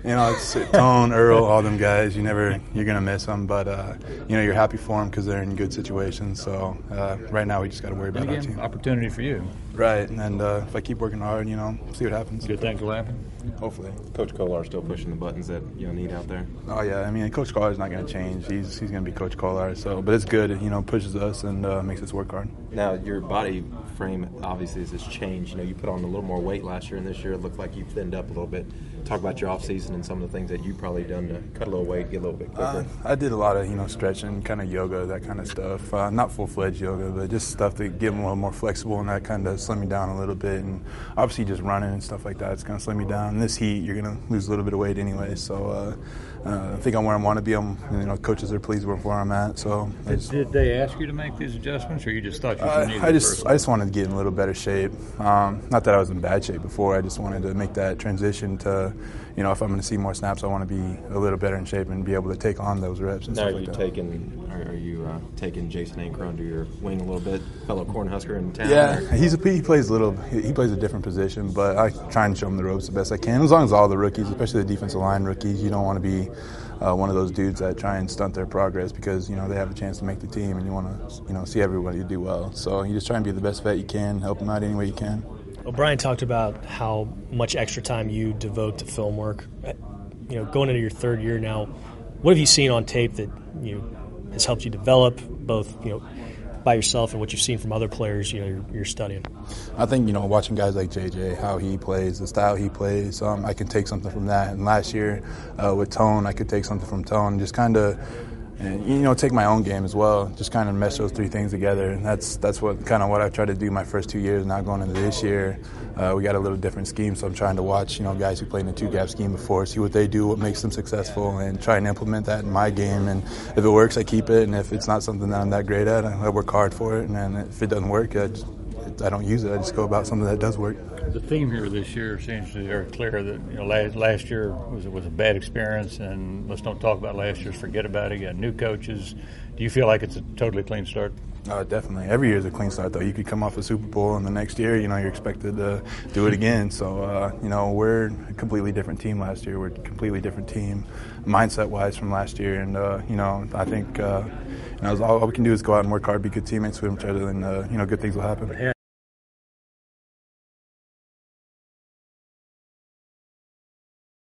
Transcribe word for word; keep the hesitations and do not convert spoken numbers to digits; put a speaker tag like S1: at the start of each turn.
S1: You know, it's Tone, Earl, all them guys. You never, you're gonna miss them, but uh, you know, you're happy for them because they're in good situations. So uh, right now, we just got to worry about
S2: again,
S1: our team.
S2: Opportunity for you.
S1: Right, and uh, if I keep working hard, you know, see what happens.
S2: Good things will happen.
S1: Hopefully.
S3: Coach Kolar still pushing the buttons that y'all need out there.
S1: Oh yeah, I mean, Coach Kolar's not going to change. He's he's going to be Coach Kolar. So, but it's good. You know, pushes us and uh, makes us work hard.
S3: Now, your body frame obviously has changed. You know, you put on a little more weight last year, and this year it looked like you thinned up a little bit. Talk about your off season and some of the things that you've probably done to cut a little weight, get a little bit quicker.
S1: Uh, I did a lot of you know stretching, kind of yoga, that kind of stuff. Uh, not full fledged yoga, but just stuff to get me a little more flexible, and that kind of slim me down a little bit. And obviously, just running and stuff like that, it's going to slim me down. In this heat, you're going to lose a little bit of weight anyway. So uh, uh, I think I'm where I want to be. I'm, you know, coaches are pleased with where I'm at. So I
S2: Did,
S1: just,
S2: did they ask you to make these adjustments, or you just thought you
S1: uh,
S2: needed
S1: I
S2: it
S1: just
S2: first?
S1: I just wanted to get in a little better shape. Um, not that I was in bad shape before. I just wanted to make that transition to, you know, if I'm going to see more snaps, I want to be a little better in shape and be able to take on those reps and
S3: Now,
S1: stuff
S3: are
S1: like
S3: you
S1: that.
S3: taking are, are you uh, taking Jason Ankro under your wing a little bit, fellow Cornhusker in town?
S1: Yeah,
S3: or?
S1: he's a, he plays a little. He plays a different position, but I try and show him the ropes the best I can. As long as all the rookies, especially the defensive line rookies, you don't want to be uh, one of those dudes that try and stunt their progress because you know they have a chance to make the team, and you want to you know see everybody do well. So you just try and be the best vet you can, help them out any way you can.
S4: Well, Brian talked about how much extra time you devote to film work. You know, going into your third year now, what have you seen on tape that you know, has helped you develop both, you know, by yourself and what you've seen from other players, you know, you're, you're studying?
S1: I think, you know, watching guys like J J, how he plays, the style he plays, um, I can take something from that. And last year uh, with Tone, I could take something from Tone, just kind of, and, you know, take my own game as well, just kind of mesh those three things together. And that's that's what kind of what I tried to do my first two years. Now going into this year, uh, we got a little different scheme, so I'm trying to watch, you know, guys who played in the two-gap scheme before, see what they do, what makes them successful, and try and implement that in my game. And if it works, I keep it, and if it's not something that I'm that great at, I work hard for it. And then if it doesn't work, I, just, I don't use it. I just go about something that does work.
S2: The theme here this year seems to be very clear that you know last, last year was was a bad experience, and let's don't talk about last year's. Forget about it. You got new coaches. Do you feel like it's a totally clean start?
S1: Uh, definitely. Every year is a clean start, though. You could come off a Super Bowl, and the next year, you know, you're expected to do it again. So, uh, you know, we're a completely different team last year. We're a completely different team, mindset-wise, from last year. And, uh, you know, I think, uh, you know, all we can do is go out and work hard, be good teammates with each other, and, uh, you know, good things will happen.